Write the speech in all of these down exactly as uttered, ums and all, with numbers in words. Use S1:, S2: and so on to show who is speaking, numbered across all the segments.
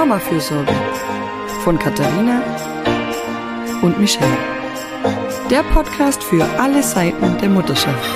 S1: Mamafürsorge von Katharina und Michelle. Der Podcast für alle Seiten der Mutterschaft.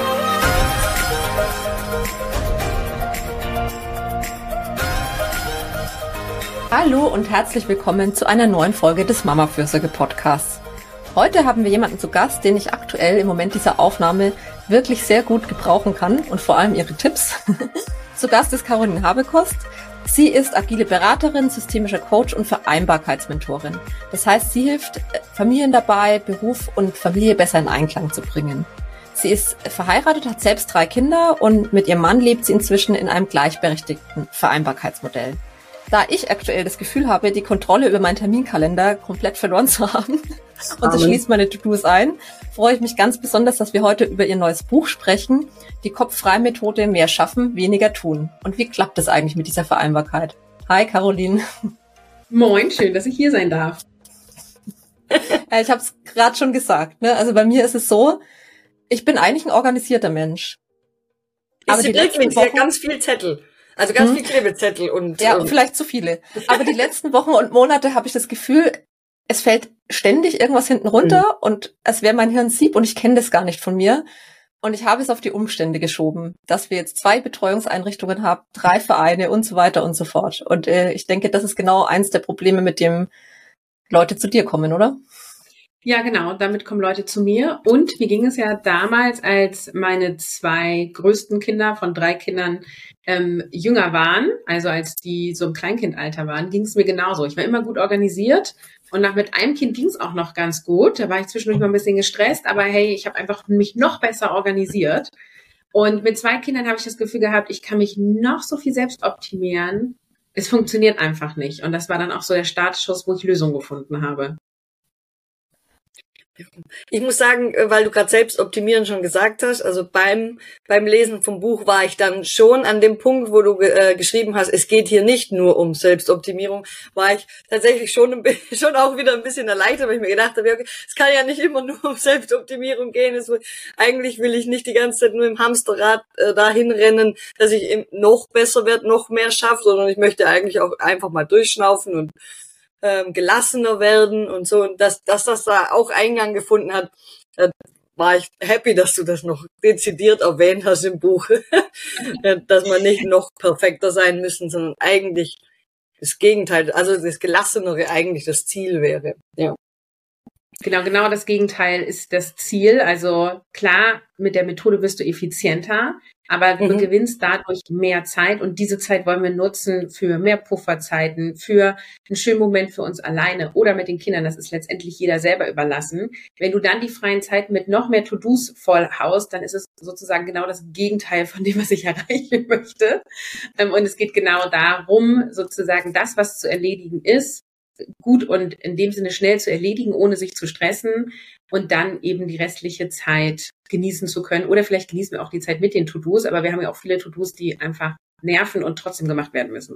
S2: Hallo und herzlich willkommen zu einer neuen Folge des Mamafürsorge-Podcasts. Heute haben wir jemanden zu Gast, den ich aktuell im Moment dieser Aufnahme wirklich sehr gut gebrauchen kann und vor allem ihre Tipps. Zu Gast ist Caroline Habekost. Sie ist agile Beraterin, systemischer Coach und Vereinbarkeitsmentorin. Das heißt, sie hilft Familien dabei, Beruf und Familie besser in Einklang zu bringen. Sie ist verheiratet, hat selbst drei Kinder und mit ihrem Mann lebt sie inzwischen in einem gleichberechtigten Vereinbarkeitsmodell. Da ich aktuell das Gefühl habe, die Kontrolle über meinen Terminkalender komplett verloren zu haben und das schließt meine To-Dos ein, freue ich mich ganz besonders, dass wir heute über ihr neues Buch sprechen, die Kopffrei-Methode, mehr schaffen, weniger tun. Und wie klappt es eigentlich mit dieser Vereinbarkeit? Hi Caroline.
S3: Moin, schön, dass ich hier sein darf.
S2: Ja, ich habe es gerade schon gesagt, ne? Also bei mir ist es so, ich bin eigentlich ein organisierter Mensch.
S4: Aber die letzten Wochen ganz viel Zettel. Also ganz hm. viel Klebezettel und...
S2: Ja,
S4: und
S2: vielleicht zu viele. Aber die letzten Wochen und Monate habe ich das Gefühl, es fällt ständig irgendwas hinten runter hm. und es wäre mein Hirn Sieb und ich kenne das gar nicht von mir. Und ich habe es auf die Umstände geschoben, dass wir jetzt zwei Betreuungseinrichtungen haben, drei Vereine und so weiter und so fort. Und äh, ich denke, das ist genau eins der Probleme, mit dem Leute zu dir kommen, oder?
S3: Ja, genau. Damit kommen Leute zu mir. Und mir ging es ja damals, als meine zwei größten Kinder von drei Kindern ähm, jünger waren, also als die so im Kleinkindalter waren, ging es mir genauso. Ich war immer gut organisiert und nach mit einem Kind ging es auch noch ganz gut. Da war ich zwischendurch mal ein bisschen gestresst, aber hey, ich habe einfach mich noch besser organisiert. Und mit zwei Kindern habe ich das Gefühl gehabt, ich kann mich noch so viel selbst optimieren. Es funktioniert einfach nicht. Und das war dann auch so der Startschuss, wo ich Lösungen gefunden habe.
S4: Ich muss sagen, weil du gerade Selbstoptimieren schon gesagt hast, also beim beim Lesen vom Buch war ich dann schon an dem Punkt, wo du äh, geschrieben hast, es geht hier nicht nur um Selbstoptimierung, war ich tatsächlich schon ein bisschen, schon auch wieder ein bisschen erleichtert, weil ich mir gedacht habe, okay, es kann ja nicht immer nur um Selbstoptimierung gehen. Es, eigentlich will ich nicht die ganze Zeit nur im Hamsterrad äh, dahin rennen, dass ich eben noch besser werde, noch mehr schaffe, sondern ich möchte eigentlich auch einfach mal durchschnaufen und Ähm, gelassener werden und so, und dass, dass das da auch Eingang gefunden hat, äh, war ich happy, dass du das noch dezidiert erwähnt hast im Buch, dass man nicht noch perfekter sein müssen, sondern eigentlich das Gegenteil, also das Gelassenere eigentlich das Ziel wäre. Ja.
S3: Genau, genau das Gegenteil ist das Ziel. Also klar, mit der Methode wirst du effizienter, aber du mhm. gewinnst dadurch mehr Zeit und diese Zeit wollen wir nutzen für mehr Pufferzeiten, für einen schönen Moment für uns alleine oder mit den Kindern. Das ist letztendlich jeder selber überlassen. Wenn du dann die freien Zeiten mit noch mehr To-Dos vollhaust, dann ist es sozusagen genau das Gegenteil von dem, was ich erreichen möchte. Und es geht genau darum, sozusagen das, was zu erledigen ist, gut und in dem Sinne schnell zu erledigen, ohne sich zu stressen und dann eben die restliche Zeit genießen zu können. Oder vielleicht genießen wir auch die Zeit mit den To-Dos, aber wir haben ja auch viele To-Dos, die einfach nerven und trotzdem gemacht werden müssen.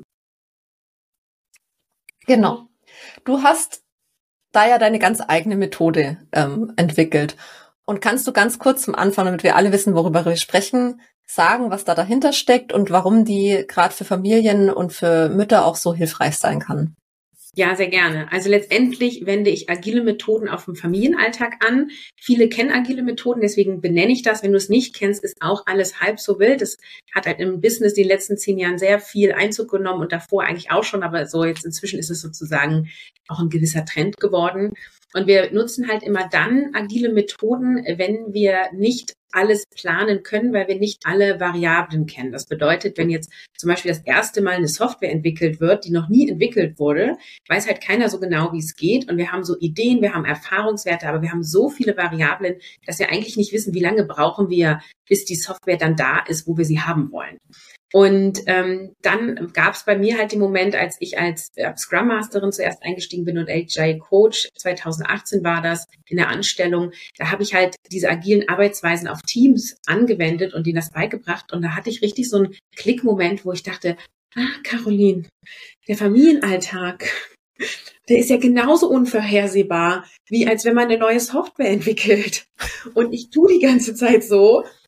S2: Genau. Du hast da ja deine ganz eigene Methode ähm, entwickelt. Und kannst du ganz kurz zum Anfang, damit wir alle wissen, worüber wir sprechen, sagen, was da dahinter steckt und warum die gerade für Familien und für Mütter auch so hilfreich sein kann?
S3: Ja, sehr gerne. Also letztendlich wende ich agile Methoden auf den Familienalltag an. Viele kennen agile Methoden, deswegen benenne ich das. Wenn du es nicht kennst, ist auch alles halb so wild. Es hat halt im Business in den letzten zehn Jahren sehr viel Einzug genommen und davor eigentlich auch schon, aber so jetzt inzwischen ist es sozusagen auch ein gewisser Trend geworden. Und wir nutzen halt immer dann agile Methoden, wenn wir nicht alles planen können, weil wir nicht alle Variablen kennen. Das bedeutet, wenn jetzt zum Beispiel das erste Mal eine Software entwickelt wird, die noch nie entwickelt wurde, weiß halt keiner so genau, wie es geht. Und wir haben so Ideen, wir haben Erfahrungswerte, aber wir haben so viele Variablen, dass wir eigentlich nicht wissen, wie lange brauchen wir, bis die Software dann da ist, wo wir sie haben wollen. Und ähm, dann gab es bei mir halt den Moment, als ich als äh, Scrum Masterin zuerst eingestiegen bin und Agile Coach, zwanzig achtzehn war das, in der Anstellung, da habe ich halt diese agilen Arbeitsweisen auf Teams angewendet und denen das beigebracht. Und da hatte ich richtig so einen Klickmoment, wo ich dachte, ah, Caroline, der Familienalltag, der ist ja genauso unvorhersehbar, wie als wenn man eine neue Software entwickelt. Und ich tue die ganze Zeit so,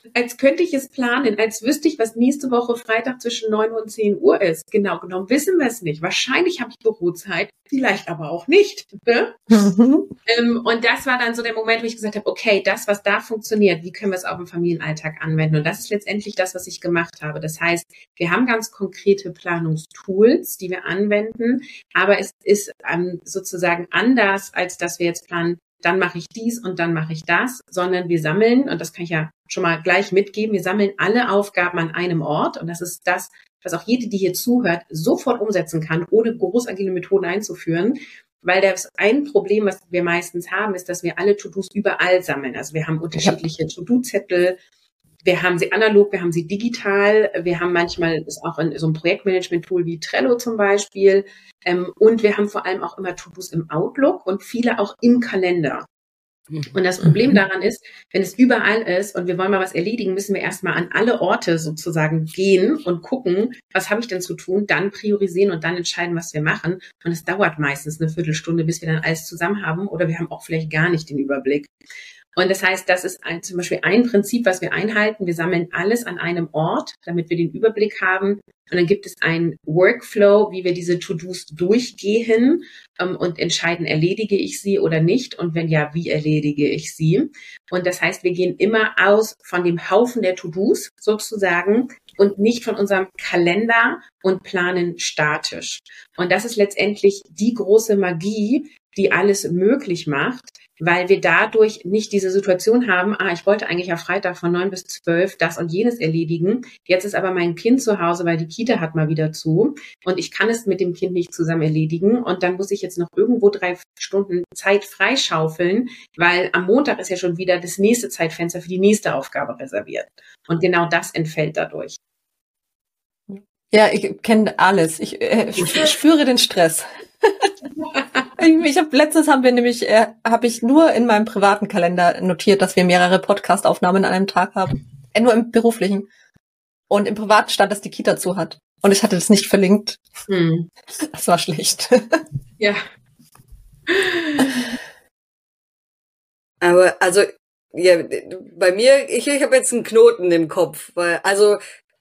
S3: als könnte ich es planen, als wüsste ich, was nächste Woche Freitag zwischen neun und zehn Uhr ist. Genau genommen wissen wir es nicht. Wahrscheinlich habe ich Bürozeit, vielleicht aber auch nicht. Ne? Mhm. Ähm, und das war dann so der Moment, wo ich gesagt habe, okay, das, was da funktioniert, wie können wir es auch im Familienalltag anwenden? Und das ist letztendlich das, was ich gemacht habe. Das heißt, wir haben ganz konkrete Planungstools, die wir anwenden, aber es ist ähm, sozusagen anders, als dass wir jetzt planen, dann mache ich dies und dann mache ich das, sondern wir sammeln, und das kann ich ja schon mal gleich mitgeben, wir sammeln alle Aufgaben an einem Ort, und das ist das, was auch jede, die hier zuhört, sofort umsetzen kann, ohne groß agile Methoden einzuführen, weil das ein Problem, was wir meistens haben, ist, dass wir alle To-Dos überall sammeln. Also wir haben unterschiedliche To-Do-Zettel, wir haben sie analog, wir haben sie digital, wir haben manchmal ist auch in so einem Projektmanagement-Tool wie Trello zum Beispiel, ähm, und wir haben vor allem auch immer To-Dos im Outlook und viele auch im Kalender. Und das Problem daran ist, wenn es überall ist und wir wollen mal was erledigen, müssen wir erstmal an alle Orte sozusagen gehen und gucken, was habe ich denn zu tun, dann priorisieren und dann entscheiden, was wir machen. Und es dauert meistens eine Viertelstunde, bis wir dann alles zusammen haben, oder wir haben auch vielleicht gar nicht den Überblick. Und das heißt, das ist ein, zum Beispiel ein Prinzip, was wir einhalten. Wir sammeln alles an einem Ort, damit wir den Überblick haben. Und dann gibt es einen Workflow, wie wir diese To-Dos durchgehen ähm, und entscheiden, erledige ich sie oder nicht? Und wenn ja, wie erledige ich sie? Und das heißt, wir gehen immer aus von dem Haufen der To-Dos sozusagen und nicht von unserem Kalender und planen statisch. Und das ist letztendlich die große Magie, die alles möglich macht, weil wir dadurch nicht diese Situation haben, ah, ich wollte eigentlich am Freitag von neun bis zwölf das und jenes erledigen. Jetzt ist aber mein Kind zu Hause, weil die Kita hat mal wieder zu und ich kann es mit dem Kind nicht zusammen erledigen und dann muss ich jetzt noch irgendwo drei Stunden Zeit freischaufeln, weil am Montag ist ja schon wieder das nächste Zeitfenster für die nächste Aufgabe reserviert. Und genau das entfällt dadurch.
S2: Ja, ich kenne alles. Ich, äh, ich spüre den Stress. Ich habe letztens haben wir nämlich äh, habe ich nur in meinem privaten Kalender notiert, dass wir mehrere Podcast-Aufnahmen an einem Tag haben, äh, nur im beruflichen, und im privaten stand, dass die Kita zu hat und ich hatte das nicht verlinkt. Hm. Das war schlecht.
S3: Ja.
S4: Aber also ja, bei mir ich ich habe jetzt einen Knoten im Kopf, weil also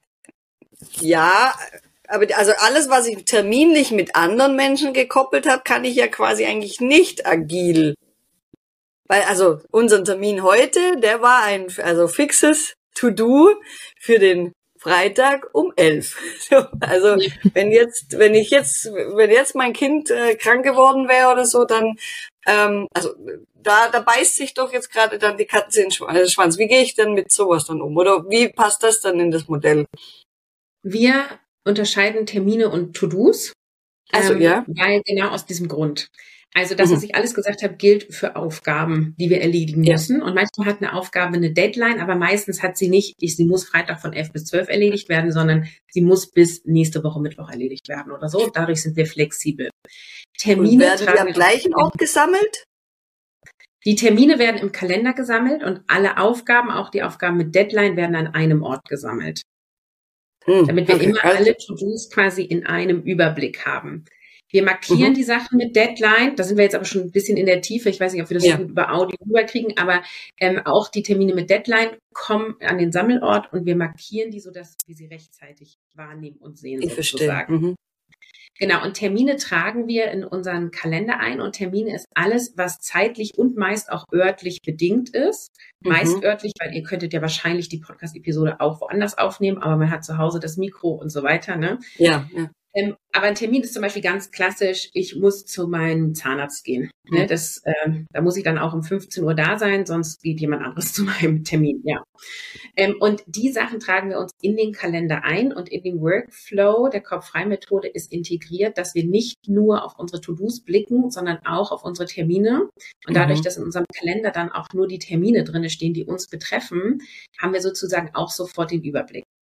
S4: ja. Aber also alles, was ich terminlich mit anderen Menschen gekoppelt habe, kann ich ja quasi eigentlich nicht agil. Weil also unser Termin heute, der war ein also fixes To-Do für den Freitag um elf. Also wenn jetzt, wenn ich jetzt, wenn jetzt mein Kind äh, krank geworden wäre oder so, dann ähm, also da da beißt sich doch jetzt gerade dann die Katze in den Schwanz. Wie gehe ich denn mit sowas dann um? Oder wie passt das dann in das Modell?
S3: Wir unterscheiden Termine und To-Dos.
S4: Also, ähm, ja.
S3: Weil genau aus diesem Grund. Also das, mhm. was ich alles gesagt habe, gilt für Aufgaben, die wir erledigen ja. müssen. Und manchmal hat eine Aufgabe eine Deadline, aber meistens hat sie nicht, sie muss Freitag von elf bis zwölf erledigt werden, sondern sie muss bis nächste Woche Mittwoch erledigt werden oder so. Dadurch sind wir flexibel.
S4: Termine und werden die am gleichen Ort gesammelt?
S3: Die Termine werden im Kalender gesammelt und alle Aufgaben, auch die Aufgaben mit Deadline, werden an einem Ort gesammelt. Damit wir okay. immer alle To-Dos quasi in einem Überblick haben. Wir markieren mhm. die Sachen mit Deadline. Da sind wir jetzt aber schon ein bisschen in der Tiefe. Ich weiß nicht, ob wir das ja. gut über Audio rüberkriegen, aber ähm, auch die Termine mit Deadline kommen an den Sammelort und wir markieren die, sodass wir sie rechtzeitig wahrnehmen und sehen.
S4: Ich verstehe. Mhm.
S3: Genau, und Termine tragen wir in unseren Kalender ein und Termine ist alles, was zeitlich und meist auch örtlich bedingt ist. Mhm. Meist örtlich, weil ihr könntet ja wahrscheinlich die Podcast-Episode auch woanders aufnehmen, aber man hat zu Hause das Mikro und so weiter, ne?
S4: Ja, ja.
S3: Ähm, aber ein Termin ist zum Beispiel ganz klassisch, ich muss zu meinem Zahnarzt gehen. Mhm. Ne, das, äh, da muss ich dann auch um fünfzehn Uhr da sein, sonst geht jemand anderes zu meinem Termin. Ja. Ähm, und die Sachen tragen wir uns in den Kalender ein und in den Workflow der Kopf-frei-Methode ist integriert, dass wir nicht nur auf unsere To-Dos blicken, sondern auch auf unsere Termine. Und dadurch, mhm. dass in unserem Kalender dann auch nur die Termine drin stehen, die uns betreffen, haben wir sozusagen auch sofort den Überblick.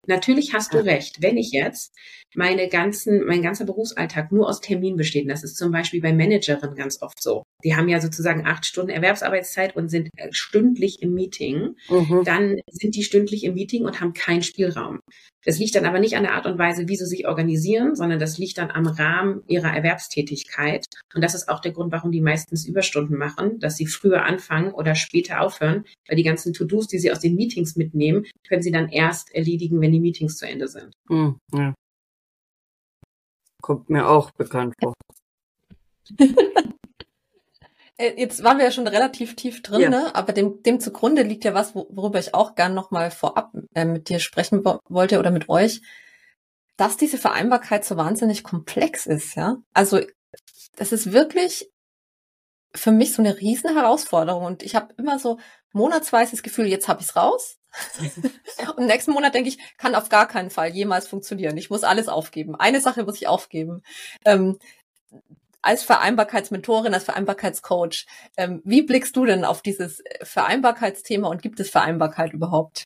S3: Natürlich hast du recht. Wenn ich jetzt meine ganzen, mein ganzer Berufsalltag nur aus Terminen besteht, das ist zum Beispiel bei Managerinnen ganz oft so. Die haben ja sozusagen acht Stunden Erwerbsarbeitszeit und sind stündlich im Meeting.
S4: Mhm.
S3: Dann sind die stündlich im Meeting und haben keinen Spielraum. Das liegt dann aber nicht an der Art und Weise, wie sie sich organisieren, sondern das liegt dann am Rahmen ihrer Erwerbstätigkeit. Und das ist auch der Grund, warum die meistens Überstunden machen, dass sie früher anfangen oder später aufhören, weil die ganzen To-Dos, die sie aus den Meetings mitnehmen, können sie dann erst erledigen, wenn die Meetings zu Ende sind.
S4: Mhm. Ja. Kommt mir auch bekannt vor.
S2: Jetzt waren wir ja schon relativ tief drin,
S4: Ja.
S2: ne? Aber dem, dem zugrunde liegt ja was, worüber ich auch gern nochmal vorab äh, mit dir sprechen wo- wollte oder mit euch, dass diese Vereinbarkeit so wahnsinnig komplex ist, ja. Also das ist wirklich für mich so eine riesen Herausforderung und ich habe immer so monatsweise das Gefühl, jetzt habe ich's raus. Und nächsten Monat denke ich, kann auf gar keinen Fall jemals funktionieren. Ich muss alles aufgeben. Eine Sache muss ich aufgeben. Ähm, als Vereinbarkeitsmentorin, als Vereinbarkeitscoach, ähm, wie blickst du denn auf dieses Vereinbarkeitsthema und gibt es Vereinbarkeit überhaupt?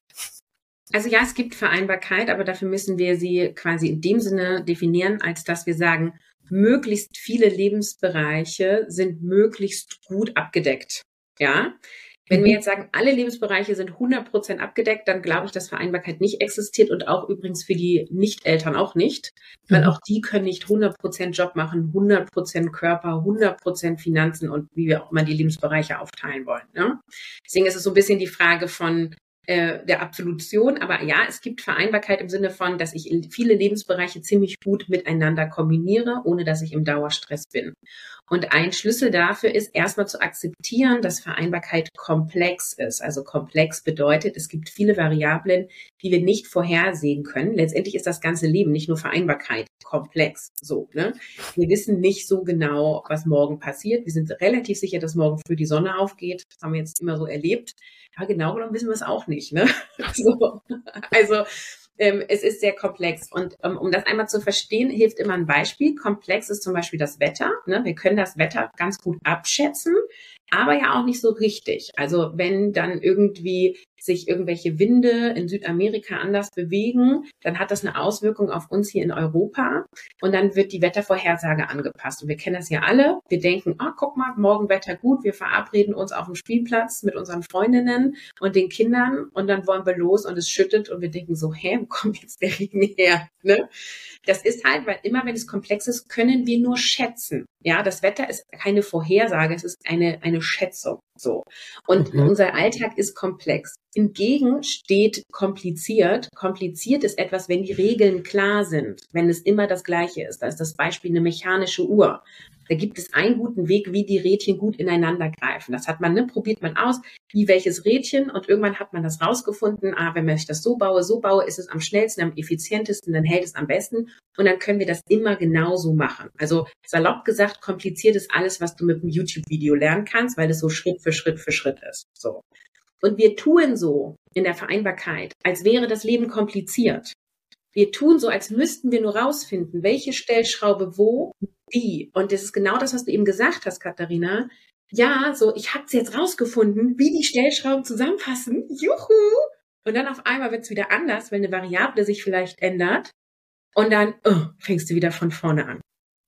S3: Also ja, es gibt Vereinbarkeit, aber dafür müssen wir sie quasi in dem Sinne definieren, als dass wir sagen, möglichst viele Lebensbereiche sind möglichst gut abgedeckt. Ja, wenn wir jetzt sagen, alle Lebensbereiche sind hundert Prozent abgedeckt, dann glaube ich, dass Vereinbarkeit nicht existiert und auch übrigens für die Nicht-Eltern auch nicht, weil
S2: Mhm.
S3: auch die können nicht hundert Prozent Job machen, hundert Prozent Körper, hundert Prozent Finanzen und wie wir auch immer die Lebensbereiche aufteilen wollen. Ne? Deswegen ist es so ein bisschen die Frage von äh, der Absolution, aber ja, es gibt Vereinbarkeit im Sinne von, dass ich viele Lebensbereiche ziemlich gut miteinander kombiniere, ohne dass ich im Dauerstress bin. Und ein Schlüssel dafür ist, erstmal zu akzeptieren, dass Vereinbarkeit komplex ist. Also komplex bedeutet, es gibt viele Variablen, die wir nicht vorhersehen können. Letztendlich ist das ganze Leben, nicht nur Vereinbarkeit, komplex. So, ne? Wir wissen nicht so genau, was morgen passiert. Wir sind relativ sicher, dass morgen früh die Sonne aufgeht. Das haben wir jetzt immer so erlebt. Ja, genau genommen wissen wir es auch nicht. Ne? So. Also ähm, es ist sehr komplex. Und ähm, um das einmal zu verstehen, hilft immer ein Beispiel. Komplex ist zum Beispiel das Wetter. Ne? Wir können das Wetter ganz gut abschätzen, aber ja auch nicht so richtig. Also wenn dann irgendwie sich irgendwelche Winde in Südamerika anders bewegen, dann hat das eine Auswirkung auf uns hier in Europa und dann wird die Wettervorhersage angepasst. Und wir kennen das ja alle. Wir denken, ah, guck mal, morgen Wetter gut, wir verabreden uns auf dem Spielplatz mit unseren Freundinnen und den Kindern und dann wollen wir los und es schüttet und wir denken so, hä, wo kommt jetzt der Regen her? Ne? Das ist halt, weil immer wenn es komplex ist, können wir nur schätzen. Ja, das Wetter ist keine Vorhersage, es ist eine, eine Schätzung. So. Und
S4: Mhm.
S3: unser Alltag ist komplex. Hingegen steht kompliziert. Kompliziert ist etwas, wenn die Regeln klar sind, wenn es immer das Gleiche ist. Da ist das Beispiel eine mechanische Uhr. Da gibt es einen guten Weg, wie die Rädchen gut ineinander greifen. Das hat man, ne, probiert man aus, wie welches Rädchen und irgendwann hat man das rausgefunden. Ah, wenn ich das so baue, so baue, ist es am schnellsten, am effizientesten, dann hält es am besten und dann können wir das immer genauso machen. Also salopp gesagt, kompliziert ist alles, was du mit einem YouTube-Video lernen kannst, weil es so Schritt für Schritt für Schritt ist. So. Und wir tun so in der Vereinbarkeit, als wäre das Leben kompliziert. Wir tun so, als müssten wir nur rausfinden, welche Stellschraube wo, wie. Und das ist genau das, was du eben gesagt hast, Katharina. Ja, so, ich habe es jetzt rausgefunden, wie die Stellschrauben zusammenpassen. Juhu! Und dann auf einmal wird es wieder anders, wenn eine Variable sich vielleicht ändert. Und dann oh, fängst du wieder von vorne an.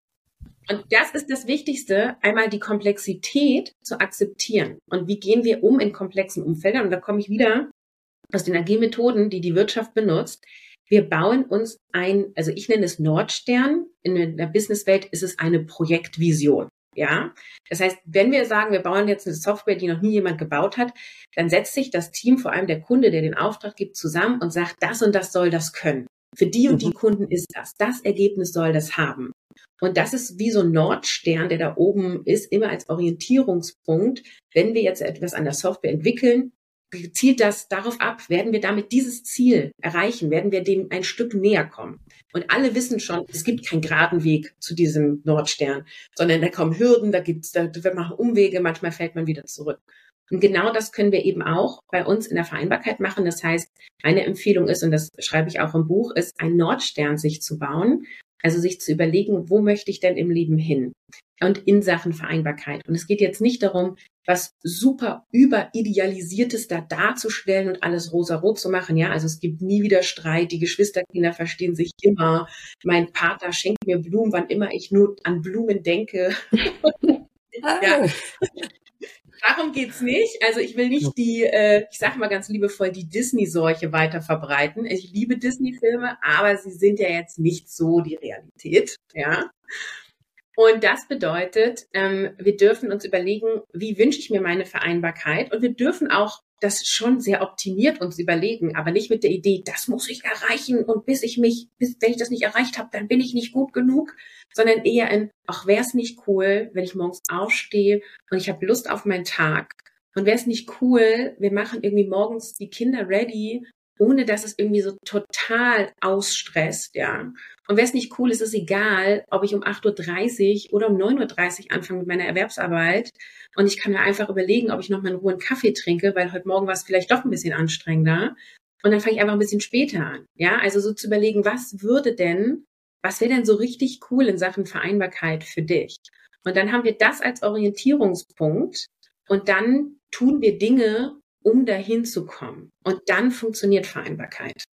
S3: Und das ist das Wichtigste, einmal die Komplexität zu akzeptieren. Und wie gehen wir um in komplexen Umfeldern? Und da komme ich wieder aus den Agilmethoden, die die Wirtschaft benutzt. Wir bauen uns ein, also ich nenne es Nordstern. In der Businesswelt ist es eine Projektvision. Ja, das heißt, wenn wir sagen, wir bauen jetzt eine Software, die noch nie jemand gebaut hat, dann setzt sich das Team, vor allem der Kunde, der den Auftrag gibt, zusammen und sagt, das und das soll das können. Für die und die Kunden ist das. Das Ergebnis soll das haben. Und das ist wie so ein Nordstern, der da oben ist, immer als Orientierungspunkt. Wenn wir jetzt etwas an der Software entwickeln, zielt das darauf ab, werden wir damit dieses Ziel erreichen, werden wir dem ein Stück näher kommen. Und alle wissen schon, es gibt keinen geraden Weg zu diesem Nordstern, sondern da kommen Hürden, da gibt's, da wir machen Umwege, manchmal fällt man wieder zurück. Und genau das können wir eben auch bei uns in der Vereinbarkeit machen. Das heißt, meine Empfehlung ist, und das schreibe ich auch im Buch, ist, einen Nordstern sich zu bauen. Also sich zu überlegen, wo möchte ich denn im Leben hin? Und in Sachen Vereinbarkeit. Und es geht jetzt nicht darum, was super überidealisiertes da darzustellen und alles rosarot zu machen. Ja, also es gibt nie wieder Streit. Die Geschwisterkinder verstehen sich immer. Mein Partner schenkt mir Blumen, wann immer ich nur an Blumen denke. Ja. Darum geht's nicht. Also ich will nicht die, äh, ich sage mal ganz liebevoll, die Disney-Seuche weiter verbreiten. Ich liebe Disney-Filme, aber sie sind ja jetzt nicht so die Realität. Ja. Und das bedeutet, ähm, wir dürfen uns überlegen, wie wünsche ich mir meine Vereinbarkeit? Und wir dürfen auch das schon sehr optimiert uns überlegen, aber nicht mit der Idee, das muss ich erreichen und bis ich mich, bis wenn ich das nicht erreicht habe, dann bin ich nicht gut genug, sondern eher in, ach, wäre es nicht cool, wenn ich morgens aufstehe und ich habe Lust auf meinen Tag. Und wäre es nicht cool, wir machen irgendwie morgens die Kinder ready, ohne dass es irgendwie so total ausstresst, ja. Und wäre es nicht cool, ist es egal, ob ich um acht Uhr dreißig oder um neun Uhr dreißig anfange mit meiner Erwerbsarbeit. Und ich kann mir einfach überlegen, ob ich noch mal in Ruhe einen Kaffee trinke, weil heute Morgen war es vielleicht doch ein bisschen anstrengender. Und dann fange ich einfach ein bisschen später an, ja. Also so zu überlegen, was würde denn, was wäre denn so richtig cool in Sachen Vereinbarkeit für dich? Und dann haben wir das als Orientierungspunkt und dann tun wir Dinge, um dahin zu kommen. Und dann funktioniert Vereinbarkeit.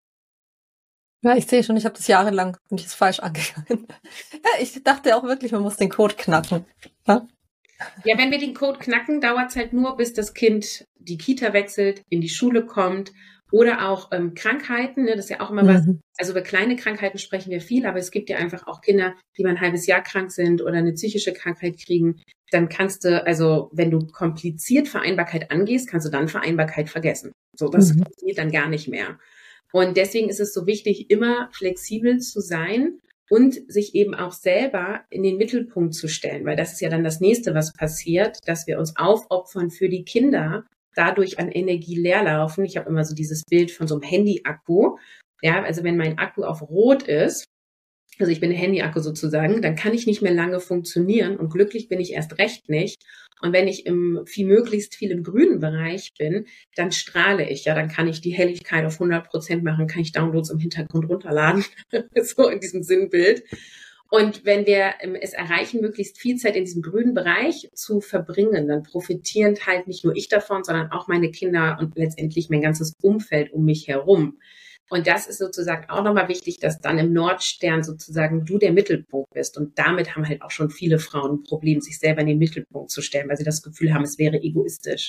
S2: Ja, ich sehe schon, ich habe das jahrelang, bin ich das falsch angegangen. Ja, ich dachte auch wirklich, man muss den Code knacken. Ja,
S3: ja, wenn wir den Code knacken, dauert es halt nur, bis das Kind die Kita wechselt, in die Schule kommt oder auch ähm, Krankheiten, ne, das ist ja auch immer mhm. was, also über kleine Krankheiten sprechen wir viel, aber es gibt ja einfach auch Kinder, die mal ein halbes Jahr krank sind oder eine psychische Krankheit kriegen, dann kannst du, also wenn du kompliziert Vereinbarkeit angehst, kannst du dann Vereinbarkeit vergessen. So, das mhm. funktioniert dann gar nicht mehr. Und deswegen ist es so wichtig, immer flexibel zu sein und sich eben auch selber in den Mittelpunkt zu stellen, weil das ist ja dann das Nächste, was passiert, dass wir uns aufopfern für die Kinder, dadurch an Energie leer laufen. Ich habe immer so dieses Bild von so einem Handy-Akku. Ja, also wenn mein Akku auf Rot ist, also ich bin ein Handy-Akku sozusagen, dann kann ich nicht mehr lange funktionieren und glücklich bin ich erst recht nicht. Und wenn ich im viel möglichst viel im grünen Bereich bin, dann strahle ich. Ja, dann kann ich die Helligkeit auf hundert Prozent machen, kann ich Downloads im Hintergrund runterladen, so in diesem Sinnbild. Und wenn wir ähm, es erreichen, möglichst viel Zeit in diesem grünen Bereich zu verbringen, dann profitieren halt nicht nur ich davon, sondern auch meine Kinder und letztendlich mein ganzes Umfeld um mich herum. Und das ist sozusagen auch nochmal wichtig, dass dann im Nordstern sozusagen du der Mittelpunkt bist. Und damit haben halt auch schon viele Frauen ein Problem, sich selber in den Mittelpunkt zu stellen, weil sie das Gefühl haben, es wäre egoistisch.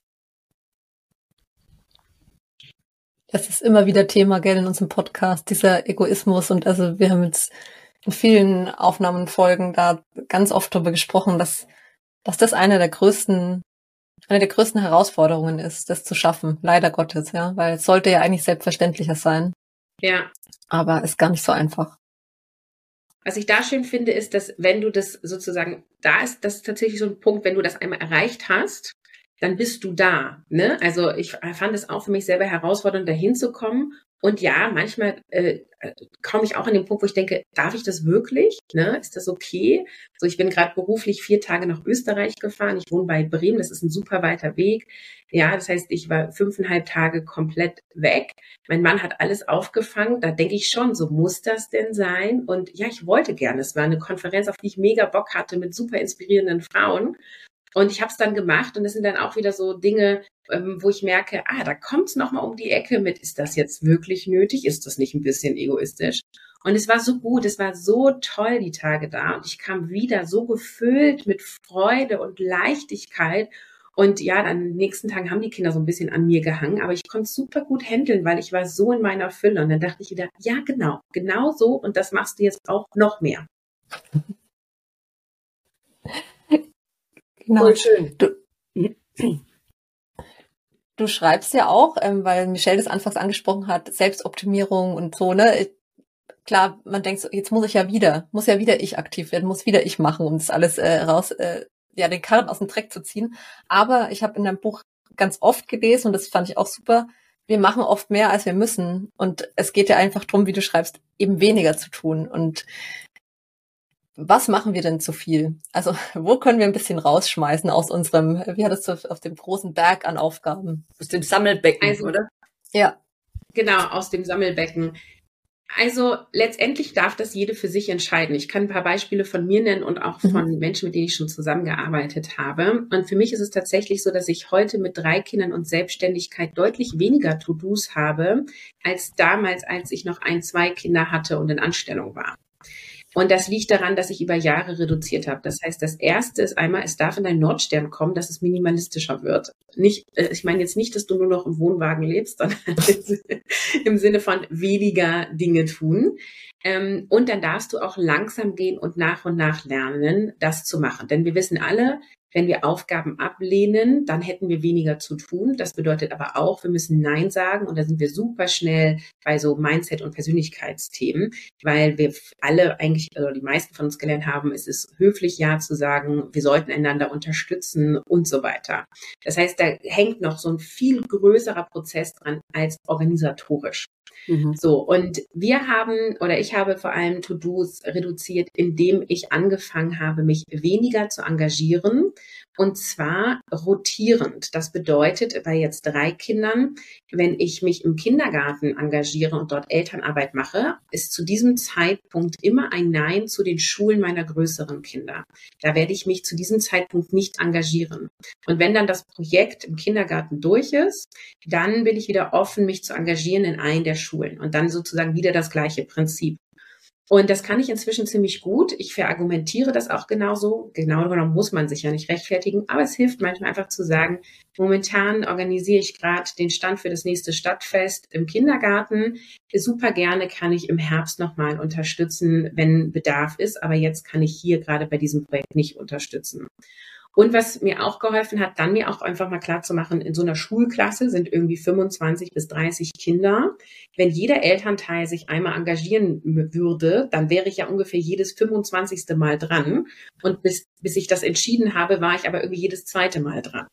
S2: Das ist immer wieder Thema, gell, in unserem Podcast, dieser Egoismus. Und also wir haben jetzt in vielen Aufnahmen, Folgen da ganz oft darüber gesprochen, dass, dass das eine der größten eine der größten Herausforderungen ist, das zu schaffen, leider Gottes, ja, weil es sollte ja eigentlich selbstverständlicher sein.
S3: Ja.
S2: Aber ist gar nicht so einfach.
S3: Was ich da schön finde, ist, dass wenn du das sozusagen, da ist das ist tatsächlich so ein Punkt, wenn du das einmal erreicht hast, dann bist du da, ne? Also ich fand es auch für mich selber herausfordernd, da hinzukommen. Und ja, manchmal äh, komme ich auch an den Punkt, wo ich denke, darf ich das wirklich? Ne? Ist das okay? So, ich bin gerade beruflich vier Tage nach Österreich gefahren. Ich wohne bei Bremen, das ist ein super weiter Weg. Ja, das heißt, ich war fünfeinhalb Tage komplett weg. Mein Mann hat alles aufgefangen. Da denke ich schon, so muss das denn sein? Und ja, ich wollte gerne. Es war eine Konferenz, auf die ich mega Bock hatte mit super inspirierenden Frauen. Und ich habe es dann gemacht und das sind dann auch wieder so Dinge, ähm, wo ich merke, ah, da kommt es nochmal um die Ecke mit, ist das jetzt wirklich nötig? Ist das nicht ein bisschen egoistisch? Und es war so gut, es war so toll die Tage da und ich kam wieder so gefüllt mit Freude und Leichtigkeit. Und ja, dann in den nächsten Tagen haben die Kinder so ein bisschen an mir gehangen, aber ich konnte es super gut handeln, weil ich war so in meiner Fülle. Und dann dachte ich wieder, ja genau, genau so und das machst du jetzt auch noch mehr.
S2: Genau. Voll schön. Du, du schreibst ja auch, ähm, weil Michelle das anfangs angesprochen hat, Selbstoptimierung und so, ne? Klar, man denkt so, jetzt muss ich ja wieder, muss ja wieder ich aktiv werden, muss wieder ich machen, um das alles äh, raus, äh, ja, den Karren aus dem Dreck zu ziehen. Aber ich habe in deinem Buch ganz oft gelesen, und das fand ich auch super, wir machen oft mehr, als wir müssen. Und es geht ja einfach drum, wie du schreibst, eben weniger zu tun. Und was machen wir denn zu viel? Also wo können wir ein bisschen rausschmeißen aus unserem, wie hat es so auf dem großen Berg an Aufgaben?
S4: Aus dem Sammelbecken,
S3: also,
S4: oder?
S2: Ja.
S3: Genau, aus dem Sammelbecken. Also letztendlich darf das jede für sich entscheiden. Ich kann ein paar Beispiele von mir nennen und auch von mhm. Menschen, mit denen ich schon zusammengearbeitet habe. Und für mich ist es tatsächlich so, dass ich heute mit drei Kindern und Selbstständigkeit deutlich weniger To-Dos habe, als damals, als ich noch ein, zwei Kinder hatte und in Anstellung war. Und das liegt daran, dass ich über Jahre reduziert habe. Das heißt, das Erste ist einmal, es darf in deinen Nordstern kommen, dass es minimalistischer wird. Nicht, ich meine jetzt nicht, dass du nur noch im Wohnwagen lebst, sondern im Sinne von weniger Dinge tun. Und dann darfst du auch langsam gehen und nach und nach lernen, das zu machen. Denn wir wissen alle, wenn wir Aufgaben ablehnen, dann hätten wir weniger zu tun. Das bedeutet aber auch, wir müssen Nein sagen. Und da sind wir super schnell bei so Mindset- und Persönlichkeitsthemen, weil wir alle eigentlich, oder die meisten von uns gelernt haben, es ist höflich, Ja zu sagen, wir sollten einander unterstützen und so weiter. Das heißt, da hängt noch so ein viel größerer Prozess dran als organisatorisch. Mhm. So, und wir haben, oder ich habe vor allem To-Dos reduziert, indem ich angefangen habe, mich weniger zu engagieren, und zwar rotierend. Das bedeutet, bei jetzt drei Kindern, wenn ich mich im Kindergarten engagiere und dort Elternarbeit mache, ist zu diesem Zeitpunkt immer ein Nein zu den Schulen meiner größeren Kinder. Da werde ich mich zu diesem Zeitpunkt nicht engagieren. Und wenn dann das Projekt im Kindergarten durch ist, dann bin ich wieder offen, mich zu engagieren in einen der Schulen. Und dann sozusagen wieder das gleiche Prinzip. Und das kann ich inzwischen ziemlich gut. Ich verargumentiere das auch genauso. Genau genommen muss man sich ja nicht rechtfertigen. Aber es hilft manchmal einfach zu sagen, momentan organisiere ich gerade den Stand für das nächste Stadtfest im Kindergarten. Super gerne kann ich im Herbst nochmal unterstützen, wenn Bedarf ist. Aber jetzt kann ich hier gerade bei diesem Projekt nicht unterstützen. Und was mir auch geholfen hat, dann mir auch einfach mal klar zu machen, in so einer Schulklasse sind irgendwie fünfundzwanzig bis dreißig Kinder. Wenn jeder Elternteil sich einmal engagieren würde, dann wäre ich ja ungefähr jedes fünfundzwanzigste Mal dran. Und bis, bis ich das entschieden habe, war ich aber irgendwie jedes zweite Mal dran.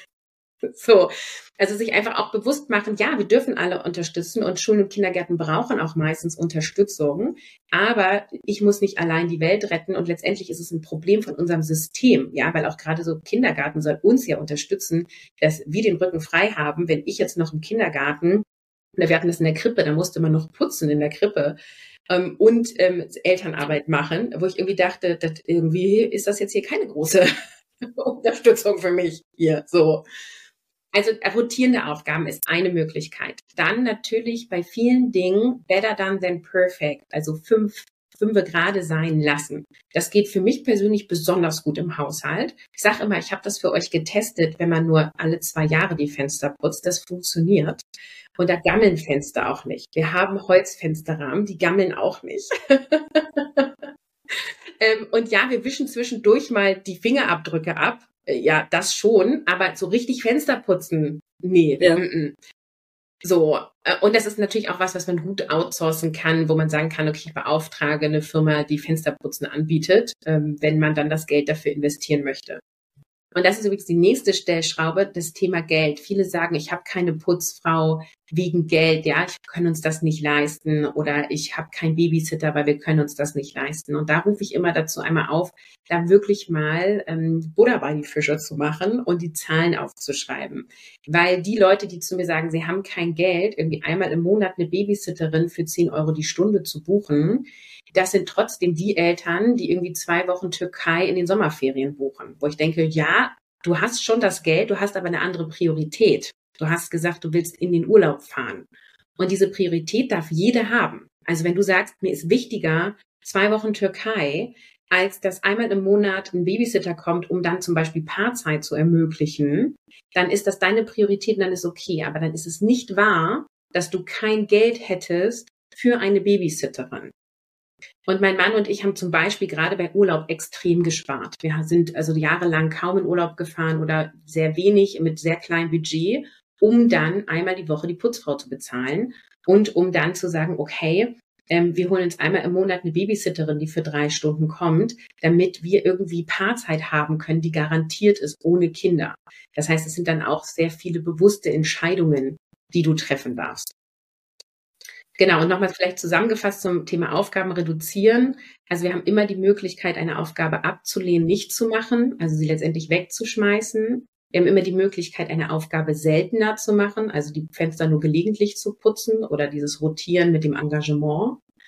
S3: So, also sich einfach auch bewusst machen, ja, wir dürfen alle unterstützen und Schulen und Kindergärten brauchen auch meistens Unterstützung, aber ich muss nicht allein die Welt retten und letztendlich ist es ein Problem von unserem System, ja, weil auch gerade so Kindergarten soll uns ja unterstützen, dass wir den Rücken frei haben, wenn ich jetzt noch im Kindergarten, wir hatten das in der Krippe, da musste man noch putzen in der Krippe, ähm, und ähm, Elternarbeit machen, wo ich irgendwie dachte, dass irgendwie ist das jetzt hier keine große Unterstützung für mich hier, so. Also rotierende Aufgaben ist eine Möglichkeit. Dann natürlich bei vielen Dingen better done than perfect, also fünf, fünfe gerade sein lassen. Das geht für mich persönlich besonders gut im Haushalt. Ich sage immer, ich habe das für euch getestet, wenn man nur alle zwei Jahre die Fenster putzt. Das funktioniert. Und da gammeln Fenster auch nicht. Wir haben Holzfensterrahmen, die gammeln auch nicht. ähm, und ja, wir wischen zwischendurch mal die Fingerabdrücke ab. Ja, das schon, aber so richtig Fenster putzen, nee. Ja. So, und das ist natürlich auch was, was man gut outsourcen kann, wo man sagen kann, okay, ich beauftrage eine Firma, die Fensterputzen anbietet, wenn man dann das Geld dafür investieren möchte. Und das ist übrigens die nächste Stellschraube, das Thema Geld. Viele sagen, ich habe keine Putzfrau wegen Geld, ja, ich können uns das nicht leisten oder ich habe keinen Babysitter, weil wir können uns das nicht leisten. Und da rufe ich immer dazu einmal auf, da wirklich mal ähm, Butter bei die Fische zu machen und die Zahlen aufzuschreiben. Weil die Leute, die zu mir sagen, sie haben kein Geld, irgendwie einmal im Monat eine Babysitterin für zehn Euro die Stunde zu buchen, das sind trotzdem die Eltern, die irgendwie zwei Wochen Türkei in den Sommerferien buchen. Wo ich denke, ja, du hast schon das Geld, du hast aber eine andere Priorität. Du hast gesagt, du willst in den Urlaub fahren. Und diese Priorität darf jeder haben. Also wenn du sagst, mir ist wichtiger zwei Wochen Türkei, als dass einmal im Monat ein Babysitter kommt, um dann zum Beispiel Paarzeit zu ermöglichen, dann ist das deine Priorität und dann ist okay. Aber dann ist es nicht wahr, dass du kein Geld hättest für eine Babysitterin. Und mein Mann und ich haben zum Beispiel gerade bei Urlaub extrem gespart. Wir sind also jahrelang kaum in Urlaub gefahren oder sehr wenig mit sehr kleinem Budget, um dann einmal die Woche die Putzfrau zu bezahlen und um dann zu sagen, okay, ähm, wir holen uns einmal im Monat eine Babysitterin, die für drei Stunden kommt, damit wir irgendwie Paarzeit haben können, die garantiert ist ohne Kinder. Das heißt, es sind dann auch sehr viele bewusste Entscheidungen, die du treffen darfst. Genau, und nochmal vielleicht zusammengefasst zum Thema Aufgaben reduzieren. Also wir haben immer die Möglichkeit, eine Aufgabe abzulehnen, nicht zu machen, also sie letztendlich wegzuschmeißen. Wir haben immer die Möglichkeit, eine Aufgabe seltener zu machen, also die Fenster nur gelegentlich zu putzen oder dieses Rotieren mit dem Engagement.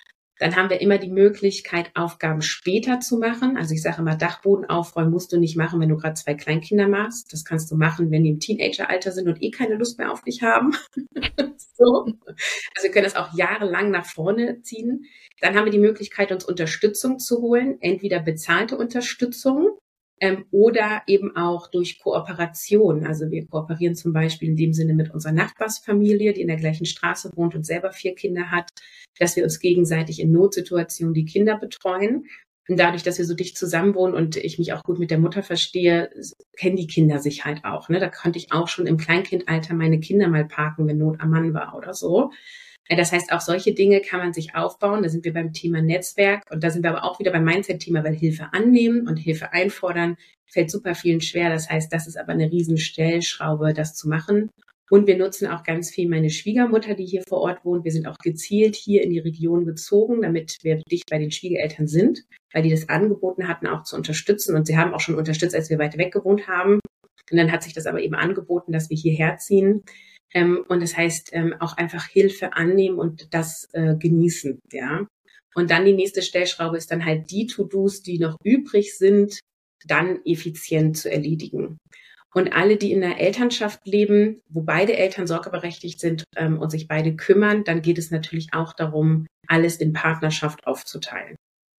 S3: Dann haben wir immer die Möglichkeit, Aufgaben später zu machen. Also ich sage immer, Dachboden aufräumen musst du nicht machen, wenn du gerade zwei Kleinkinder machst. Das kannst du machen, wenn die im Teenageralter sind und eh keine Lust mehr auf dich haben. So. Also wir können das auch jahrelang nach vorne ziehen. Dann haben wir die Möglichkeit, uns Unterstützung zu holen, entweder bezahlte Unterstützung, Ähm, oder eben auch durch Kooperation. Also wir kooperieren zum Beispiel in dem Sinne mit unserer Nachbarsfamilie, die in der gleichen Straße wohnt und selber vier Kinder hat, dass wir uns gegenseitig in Notsituationen die Kinder betreuen. Und dadurch, dass wir so dicht zusammen wohnen und ich mich auch gut mit der Mutter verstehe, kennen die Kinder sich halt auch. Ne? Da konnte ich auch schon im Kleinkindalter meine Kinder mal parken, wenn Not am Mann war oder so. Das heißt, auch solche Dinge kann man sich aufbauen. Da sind wir beim Thema Netzwerk und da sind wir aber auch wieder beim Mindset-Thema, weil Hilfe annehmen und Hilfe einfordern fällt super vielen schwer. Das heißt, das ist aber eine riesen Stellschraube, das zu machen. Und wir nutzen auch ganz viel meine Schwiegermutter, die hier vor Ort wohnt. Wir sind auch gezielt hier in die Region gezogen, damit wir dicht bei den Schwiegereltern sind, weil die das angeboten hatten, auch zu unterstützen. Und sie haben auch schon unterstützt, als wir weit weg gewohnt haben. Und dann hat sich das aber eben angeboten, dass wir hierher ziehen. Ähm, und das heißt, ähm, auch einfach Hilfe annehmen und das äh, genießen, ja. Und dann die nächste Stellschraube ist dann halt die To-Dos, die noch übrig sind, dann effizient zu erledigen. Und alle, die in der Elternschaft leben, wo beide Eltern sorgeberechtigt sind ähm, und sich beide kümmern, dann geht es natürlich auch darum, alles in Partnerschaft aufzuteilen.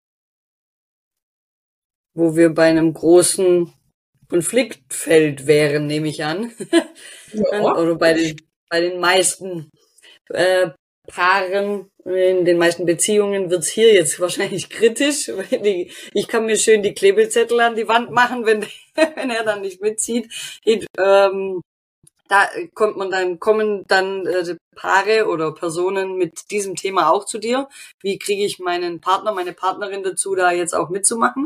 S4: Wo wir bei einem großen Konfliktfeld wären, nehme ich an. Ja. Oder bei den, bei den meisten äh, Paaren, in den meisten Beziehungen wird's hier jetzt wahrscheinlich kritisch. Weil die, ich kann mir schön die Klebezettel an die Wand machen, wenn, wenn er dann nicht mitzieht. Und, ähm, da kommt man dann, kommen dann äh, Paare oder Personen mit diesem Thema auch zu dir. Wie kriege ich meinen Partner, meine Partnerin dazu, da jetzt auch mitzumachen?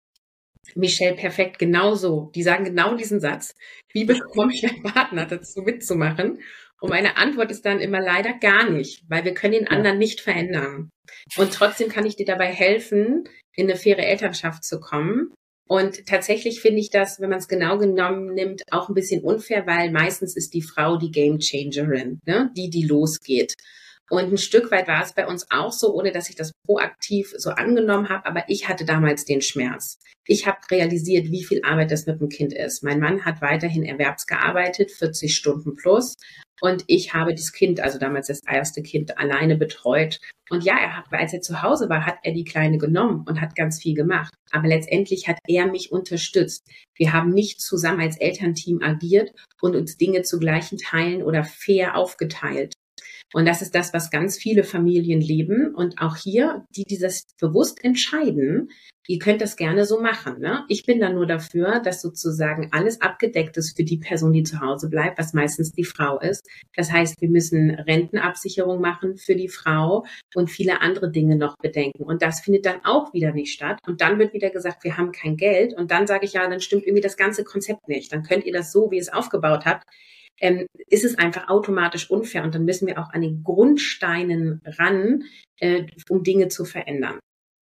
S3: Michelle, perfekt, genauso. Die sagen genau diesen Satz. Wie bekomme ich einen Partner dazu mitzumachen? Und meine Antwort ist dann immer leider gar nicht, weil wir können den anderen nicht verändern. Und trotzdem kann ich dir dabei helfen, in eine faire Elternschaft zu kommen. Und tatsächlich finde ich das, wenn man es genau genommen nimmt, auch ein bisschen unfair, weil meistens ist die Frau die Gamechangerin, ne? Die, die losgeht. Und ein Stück weit war es bei uns auch so, ohne dass ich das proaktiv so angenommen habe, aber ich hatte damals den Schmerz. Ich habe realisiert, wie viel Arbeit das mit dem Kind ist. Mein Mann hat weiterhin erwerbsgearbeitet, vierzig Stunden plus. Und ich habe das Kind, also damals das erste Kind, alleine betreut. Und ja, er hat, als er zu Hause war, hat er die Kleine genommen und hat ganz viel gemacht. Aber letztendlich hat er mich unterstützt. Wir haben nicht zusammen als Elternteam agiert und uns Dinge zu gleichen Teilen oder fair aufgeteilt. Und das ist das, was ganz viele Familien leben. Und auch hier, die dieses bewusst entscheiden, ihr könnt das gerne so machen. Ne? Ich bin dann nur dafür, dass sozusagen alles abgedeckt ist für die Person, die zu Hause bleibt, was meistens die Frau ist. Das heißt, wir müssen Rentenabsicherung machen für die Frau und viele andere Dinge noch bedenken. Und das findet dann auch wieder nicht statt. Und dann wird wieder gesagt, wir haben kein Geld. Und dann sage ich, ja, dann stimmt irgendwie das ganze Konzept nicht. Dann könnt ihr das so, wie ihr es aufgebaut habt, Ähm, ist es einfach automatisch unfair und dann müssen wir auch an den Grundsteinen ran, äh, um Dinge zu verändern.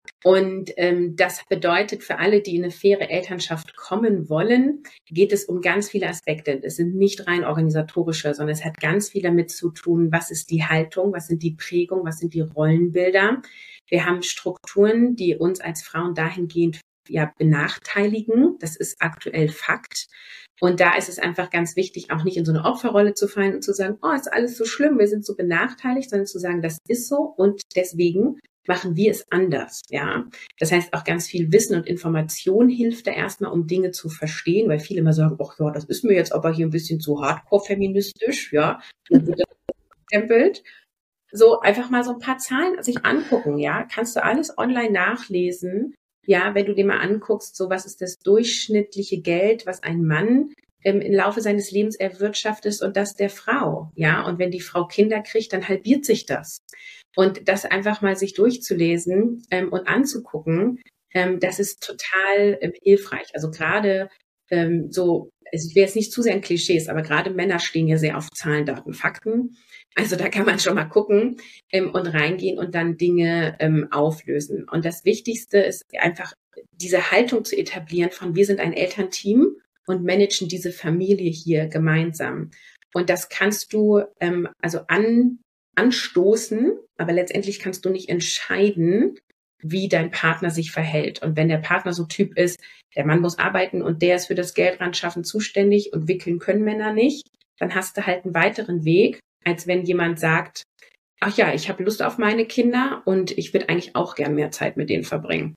S3: Und ähm, das bedeutet für alle, die in eine faire Elternschaft kommen wollen, geht es um ganz viele Aspekte. Es sind nicht rein organisatorische, sondern es hat ganz viel damit zu tun, was ist die Haltung, was sind die Prägungen, was sind die Rollenbilder. Wir haben Strukturen, die uns als Frauen dahingehend ja benachteiligen. Das ist aktuell Fakt. Und da ist es einfach ganz wichtig, auch nicht in so eine Opferrolle zu fallen und zu sagen, oh, ist alles so schlimm, wir sind so benachteiligt, sondern zu sagen, das ist so und deswegen machen wir es anders, ja. Das heißt, auch ganz viel Wissen und Information hilft da erstmal, um Dinge zu verstehen, weil viele immer sagen, ach ja, das ist mir jetzt aber hier ein bisschen zu hardcore feministisch, ja. Dann wird das gestempelt. So einfach mal so ein paar Zahlen sich angucken, ja. Kannst du alles online nachlesen. Ja, wenn du dir mal anguckst, so was ist das durchschnittliche Geld, was ein Mann ähm, im Laufe seines Lebens erwirtschaftet und das der Frau, ja. Und wenn die Frau Kinder kriegt, dann halbiert sich das. Und das einfach mal sich durchzulesen ähm, und anzugucken, ähm, das ist total ähm, hilfreich. Also gerade ähm, so, also ich will jetzt nicht zu sehr in Klischees, aber gerade Männer stehen ja sehr auf Zahlen, Daten, Fakten. Also da kann man schon mal gucken ähm, und reingehen und dann Dinge ähm, auflösen. Und das Wichtigste ist einfach diese Haltung zu etablieren von wir sind ein Elternteam und managen diese Familie hier gemeinsam. Und das kannst du ähm, also an anstoßen, aber letztendlich kannst du nicht entscheiden, wie dein Partner sich verhält. Und wenn der Partner so Typ ist, der Mann muss arbeiten und der ist für das Geldranschaffen zuständig und wickeln können Männer nicht, dann hast du halt einen weiteren Weg, als wenn jemand sagt, ach ja, ich habe Lust auf meine Kinder und ich würde eigentlich auch gern mehr Zeit mit denen verbringen.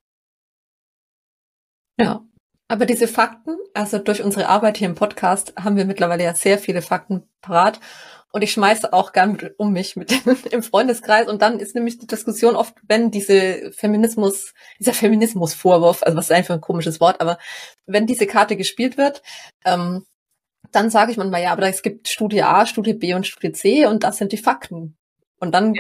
S2: Ja, aber diese Fakten, also durch unsere Arbeit hier im Podcast, haben wir mittlerweile ja sehr viele Fakten parat. Und ich schmeiße auch gern mit, um mich mit im Freundeskreis. Und dann ist nämlich die Diskussion oft, wenn diese Feminismus, dieser Feminismusvorwurf, also was ist einfach ein komisches Wort, aber wenn diese Karte gespielt wird, ähm, dann sage ich manchmal, ja, aber es gibt Studie A, Studie B und Studie C und das sind die Fakten. Und dann,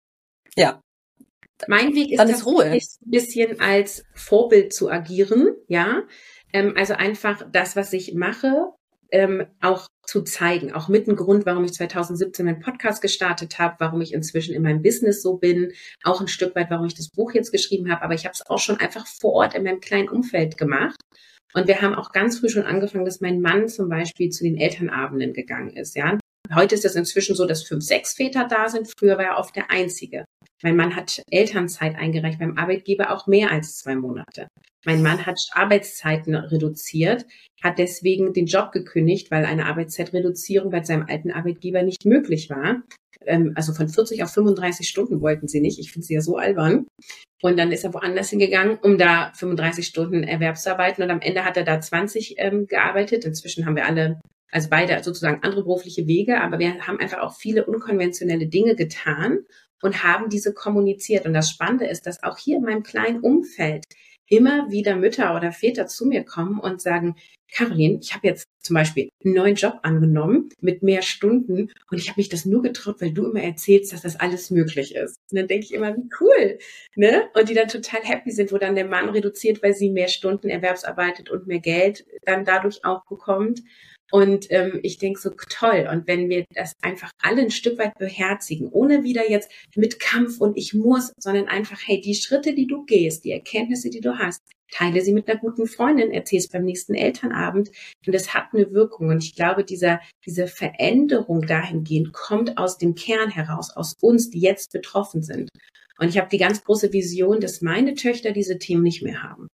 S2: ja.
S3: Mein Weg ist,
S2: dann ist Ruhe.
S3: ein bisschen als Vorbild zu agieren, ja. Ähm, also einfach das, was ich mache, ähm, auch zu zeigen. Auch mit dem Grund, warum ich zwanzig siebzehn meinen Podcast gestartet habe, warum ich inzwischen in meinem Business so bin, auch ein Stück weit, warum ich das Buch jetzt geschrieben habe. Aber ich habe es auch schon einfach vor Ort in meinem kleinen Umfeld gemacht. Und wir haben auch ganz früh schon angefangen, dass mein Mann zum Beispiel zu den Elternabenden gegangen ist, ja. Heute ist es inzwischen so, dass fünf, sechs Väter da sind. Früher war er oft der Einzige. Mein Mann hat Elternzeit eingereicht, beim Arbeitgeber auch mehr als zwei Monate. Mein Mann hat Arbeitszeiten reduziert, hat deswegen den Job gekündigt, weil eine Arbeitszeitreduzierung bei seinem alten Arbeitgeber nicht möglich war. Ähm, also von vierzig auf fünfunddreißig Stunden wollten sie nicht. Ich finde sie ja so albern. Und dann ist er woanders hingegangen, um da fünfunddreißig Stunden Erwerbsarbeiten. Und am Ende hat er da zwanzig ähm, gearbeitet. Inzwischen haben wir alle, also beide sozusagen andere berufliche Wege, aber wir haben einfach auch viele unkonventionelle Dinge getan und haben diese kommuniziert. Und das Spannende ist, dass auch hier in meinem kleinen Umfeld immer wieder Mütter oder Väter zu mir kommen und sagen, Caroline, ich habe jetzt zum Beispiel einen neuen Job angenommen mit mehr Stunden und ich habe mich das nur getraut, weil du immer erzählst, dass das alles möglich ist. Und dann denke ich immer, wie cool, ne? Und die dann total happy sind, wo dann der Mann reduziert, weil sie mehr Stunden erwerbsarbeitet und mehr Geld dann dadurch auch bekommt. Und ähm, ich denke so, toll. Und wenn wir das einfach alle ein Stück weit beherzigen, ohne wieder jetzt mit Kampf und ich muss, sondern einfach, hey, die Schritte, die du gehst, die Erkenntnisse, die du hast, teile sie mit einer guten Freundin, erzähl es beim nächsten Elternabend. Und das hat eine Wirkung. Und ich glaube, dieser, diese Veränderung dahingehend kommt aus dem Kern heraus, aus uns, die jetzt betroffen sind. Und ich habe die ganz große Vision, dass meine Töchter diese Themen nicht mehr haben.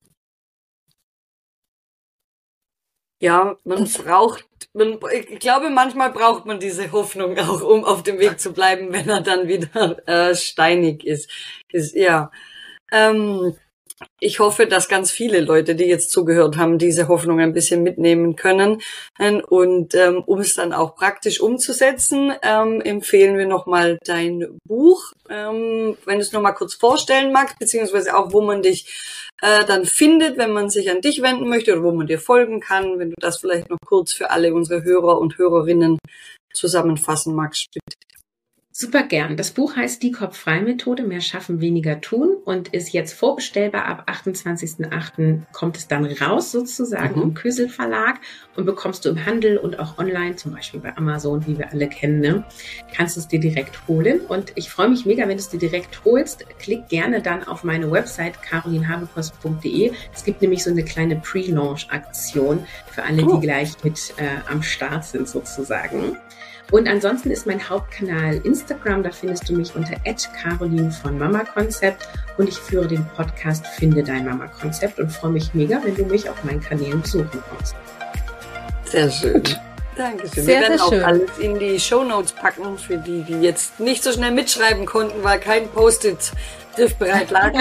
S4: Ja, man braucht, man, ich glaube, manchmal braucht man diese Hoffnung auch, um auf dem Weg zu bleiben, wenn er dann wieder äh, steinig ist. ist ja, ähm, ich hoffe, dass ganz viele Leute, die jetzt zugehört haben, diese Hoffnung ein bisschen mitnehmen können. Und ähm, um es dann auch praktisch umzusetzen, ähm, empfehlen wir nochmal dein Buch, ähm, wenn du es nochmal kurz vorstellen magst, beziehungsweise auch, wo man dich äh, dann findet, wenn man sich an dich wenden möchte oder wo man dir folgen kann. Wenn du das vielleicht noch kurz für alle unsere Hörer und Hörerinnen zusammenfassen magst, bitte.
S3: Super gern. Das Buch heißt Die Kopffrei-Methode, mehr schaffen, weniger tun und ist jetzt vorbestellbar. Ab achtundzwanzigsten achten kommt es dann raus sozusagen mhm. im Kösel Verlag und bekommst du im Handel und auch online, zum Beispiel bei Amazon, wie wir alle kennen, ne? Kannst du es dir direkt holen. Und ich freue mich mega, wenn du es dir direkt holst. Klick gerne dann auf meine Website caroline habekost punkt de. Es gibt nämlich so eine kleine Pre-Launch-Aktion für alle, oh. die gleich mit äh, am Start sind sozusagen. Und ansonsten ist mein Hauptkanal Instagram, da findest du mich unter at caroline von Mama Konzept und ich führe den Podcast Finde dein Mama Konzept und freue mich mega, wenn du mich auf meinen Kanälen besuchen kommst.
S4: Sehr schön. Dankeschön.
S2: Sehr,
S4: Wir werden
S2: sehr
S4: auch
S2: schön.
S4: alles in die Shownotes packen, für die, die jetzt nicht so schnell mitschreiben konnten, weil kein Post-it griffbereit lag.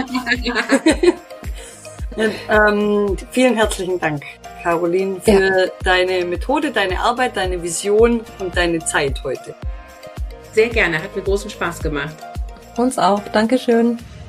S4: und, ähm, vielen herzlichen Dank, Caroline, für ja. deine Methode, deine Arbeit, deine Vision und deine Zeit heute.
S3: Sehr gerne, hat mir großen Spaß gemacht.
S2: Uns auch. Dankeschön.